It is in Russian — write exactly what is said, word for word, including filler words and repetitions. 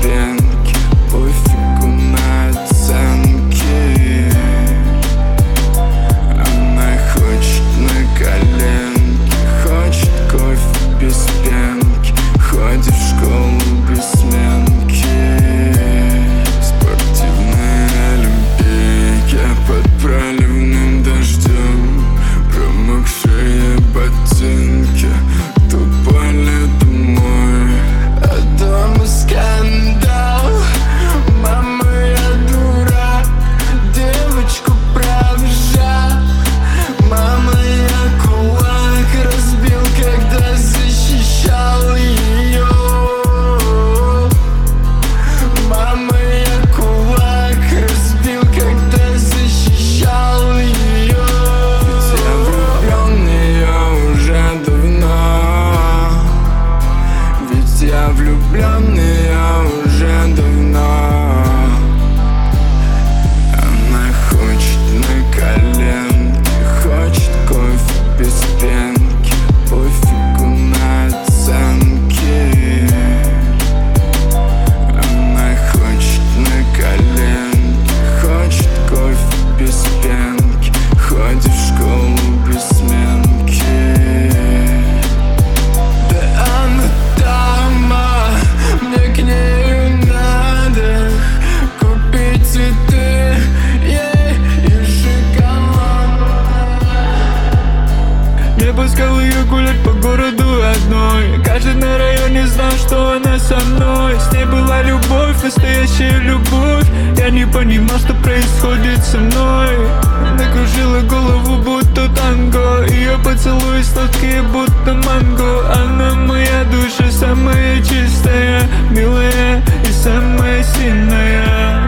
пенки, пофигу на оценки. Она хочет на коленке, хочет кофе без пенки, ходит в школу без сменки. Спортивные олимпийки под проливным дождем, промокшие ботинки, туалет мой, а дома скандал. Мама, я дура, девочку провожал. Мама, я кулак разбил, когда защищал ее. Мама, я кулак разбил, когда защищал ее. Ведь я влюблен в нее уже давно. Ведь я влюблен в нее уже давно. Она хочет на коленке, хочет кофе без пенки, пофигу на оценки. Она хочет на коленке, хочет кофе без пенки, ходит в школу без сменки. Да она дама, мне к ней надо купить цветы ей и шоколад. Я пускал ее гулять по городу одной. Каждый на районе знал, что она со мной. С ней была любовь, настоящая любовь. Я не понимал, что происходит со мной. Она кружила голову, будто танго. Ее поцелуи сладкие, будто манго. Она моя душа, самая чистая, милая и самая сильная.